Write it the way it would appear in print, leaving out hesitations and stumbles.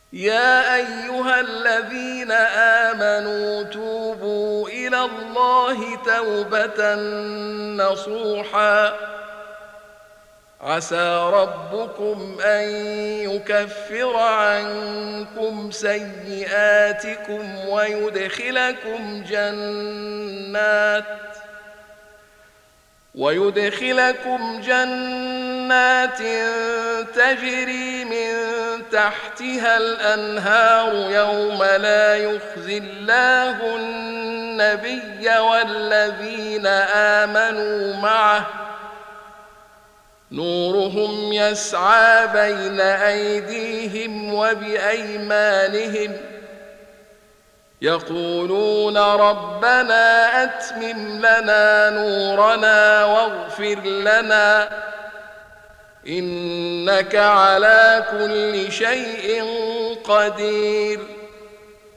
يا أيها الذين آمنوا توبوا إلى الله توبة نصوحا عسى ربكم أن يكفر عنكم سيئاتكم ويدخلكم جنات تجري من تحتها الأنهار يوم لا يخزي الله النبي والذين آمنوا معه نورهم يسعى بين أيديهم وبأيمانهم يقولون ربنا أتمم لنا نورنا واغفر لنا إنك على كل شيء قدير